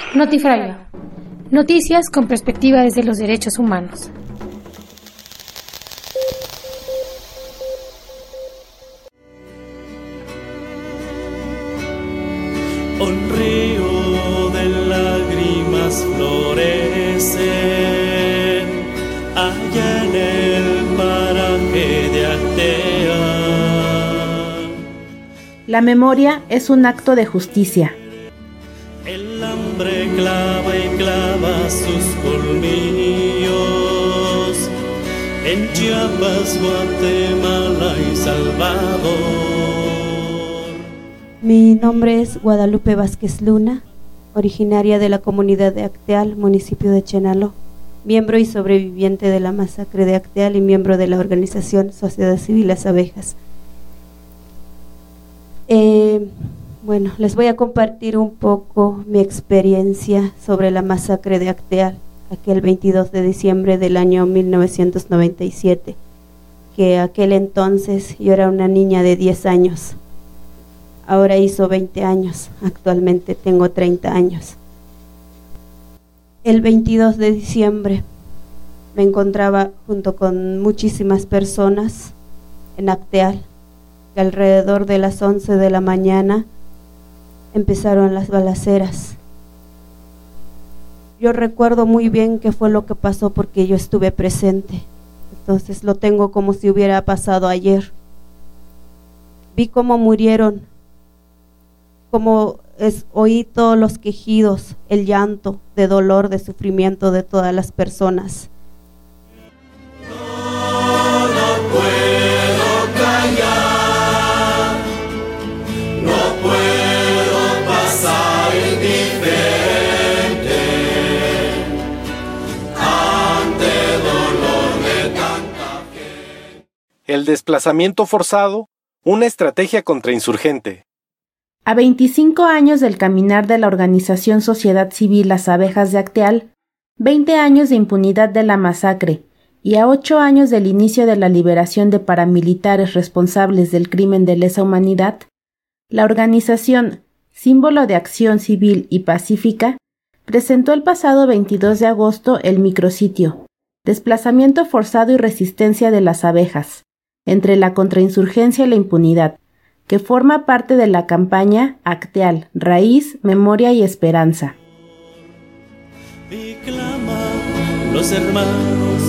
Notifragio. Noticias con perspectiva desde los derechos humanos. Un río de lágrimas florece allá en el paraje de Actea. La memoria es un acto de justicia. El hambre clava y clava sus colmillos en Chiapas, Guatemala y Salvador. Mi nombre es Guadalupe Vázquez Luna, originaria de la comunidad de Acteal, municipio de Chenaló, miembro y sobreviviente de la masacre de Acteal y miembro de la organización Sociedad Civil Las Abejas. Bueno, les voy a compartir un poco mi experiencia sobre la masacre de Acteal, aquel 22 de diciembre del año 1997, que aquel entonces yo era una niña de 10 años. Ahora hizo 20 años, actualmente tengo 30 años. El 22 de diciembre me encontraba junto con muchísimas personas en Acteal, que alrededor de las 11 de la mañana empezaron las balaceras. Yo recuerdo muy bien qué fue lo que pasó porque yo estuve presente, entonces lo tengo como si hubiera pasado ayer. Vi cómo murieron, oí todos los quejidos, el llanto de dolor, de sufrimiento de todas las personas. No puedo callar, no puedo pasar indiferente ante el dolor de tanta gente. El desplazamiento forzado, una estrategia contrainsurgente. A 25 años del caminar de la organización Sociedad Civil Las Abejas de Acteal, 20 años de impunidad de la masacre y a 8 años del inicio de la liberación de paramilitares responsables del crimen de lesa humanidad, la organización, símbolo de acción civil y pacífica, presentó el pasado 22 de agosto el micrositio, Desplazamiento forzado y resistencia de las abejas, entre la contrainsurgencia y la impunidad, que forma parte de la campaña Acteal, Raíz, Memoria y Esperanza. Y claman los hermanos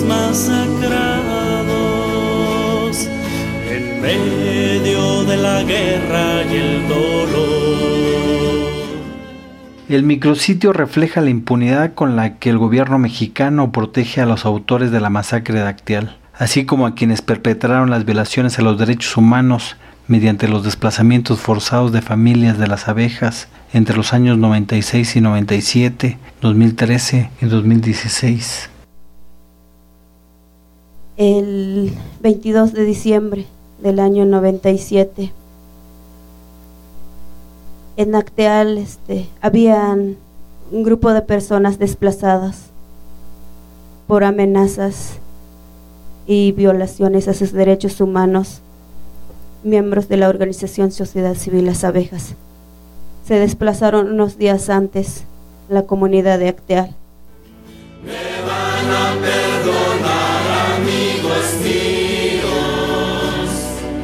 masacrados en medio de la guerra y el dolor. El micrositio refleja la impunidad con la que el gobierno mexicano protege a los autores de la masacre de Acteal, así como a quienes perpetraron las violaciones a los derechos humanos mediante los desplazamientos forzados de familias de las abejas entre los años 96 y 97, 2013 y 2016. El 22 de diciembre del año 97, en Acteal habían un grupo de personas desplazadas por amenazas y violaciones a sus derechos humanos, miembros de la organización Sociedad Civil Las Abejas. Se desplazaron unos días antes a la comunidad de Acteal. Me van a perdonar, amigos míos.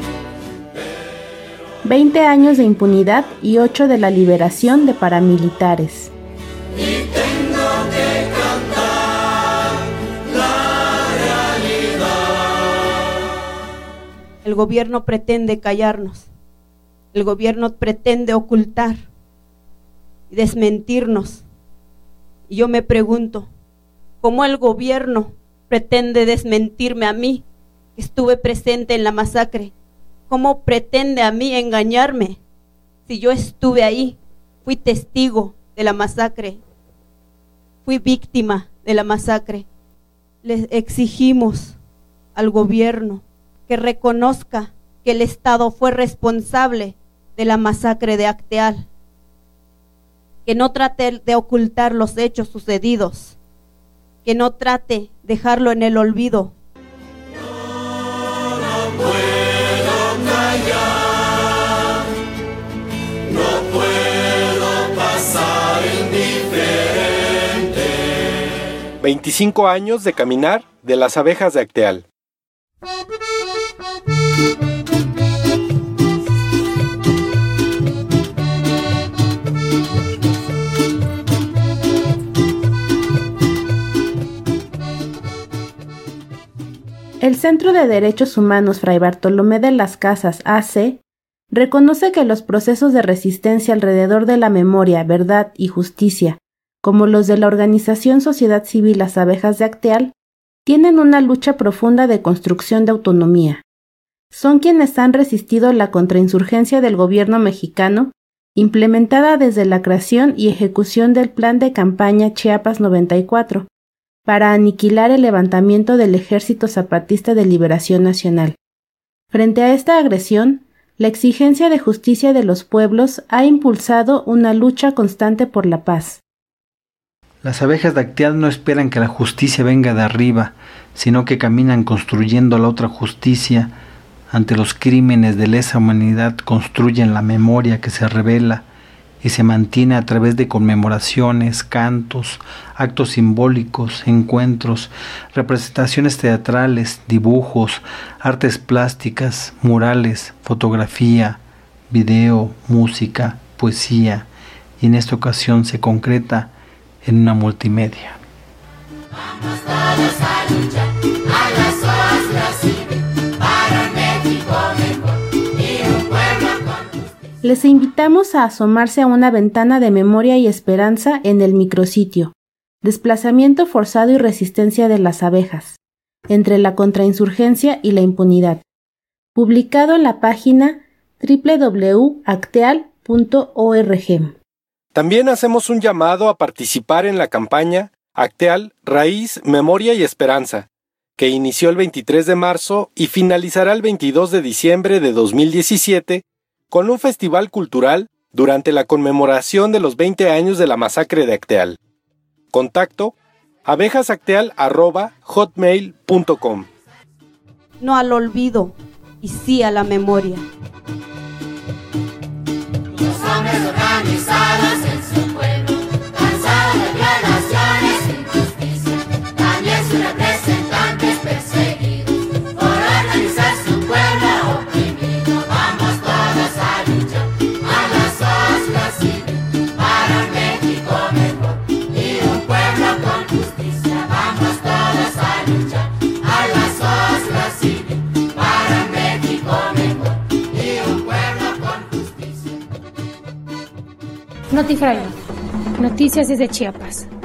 20 años de impunidad y 8 de la liberación de paramilitares. Y tengo que cantar la realidad. El gobierno pretende callarnos, el gobierno pretende ocultar y desmentirnos. Y yo me pregunto, ¿cómo el gobierno pretende desmentirme a mí, que estuve presente en la masacre? ¿Cómo pretende a mí engañarme si yo estuve ahí, fui testigo de la masacre, fui víctima de la masacre? Les exigimos al gobierno que reconozca que el Estado fue responsable de la masacre de Acteal, que no trate de ocultar los hechos sucedidos, que no trate de dejarlo en el olvido. No puedo callar, no puedo pasar indiferente 25 años de caminar de las abejas de Acteal. El Centro de Derechos Humanos Fray Bartolomé de las Casas, AC, reconoce que los procesos de resistencia alrededor de la memoria, verdad y justicia, como los de la organización Sociedad Civil Las Abejas de Acteal, tienen una lucha profunda de construcción de autonomía. Son quienes han resistido la contrainsurgencia del gobierno mexicano, implementada desde la creación y ejecución del Plan de Campaña Chiapas 94, para aniquilar el levantamiento del Ejército Zapatista de Liberación Nacional. Frente a esta agresión, la exigencia de justicia de los pueblos ha impulsado una lucha constante por la paz. Las abejas de Acteal no esperan que la justicia venga de arriba, sino que caminan construyendo la otra justicia. Ante los crímenes de lesa humanidad construyen la memoria que se revela y se mantiene a través de conmemoraciones, cantos, actos simbólicos, encuentros, representaciones teatrales, dibujos, artes plásticas, murales, fotografía, video, música, poesía, y en esta ocasión se concreta en una multimedia. Vamos todos a luchar, a las sociedad civil, para un México mejor y un pueblo con justicia. Les invitamos a asomarse a una ventana de memoria y esperanza en el micrositio Desplazamiento forzado y resistencia de las abejas, entre la contrainsurgencia y la impunidad, publicado en la página www.acteal.org. También hacemos un llamado a participar en la campaña Acteal, Raíz, Memoria y Esperanza, que inició el 23 de marzo y finalizará el 22 de diciembre de 2017 con un festival cultural durante la conmemoración de los 20 años de la masacre de Acteal. Contacto: abejasacteal@hotmail.com. No al olvido y sí a la memoria. Los hombres organizados en su pueblo, cansados de violaciones e injusticia, también sus representantes perseguidos, por organizar su pueblo oprimido. Vamos todos a luchar, a la sociedad civil, para un México mejor y un pueblo con justicia. Vamos todos a luchar, a la sociedad civil, para un México mejor y un pueblo con justicia. Notifray, noticias desde Chiapas.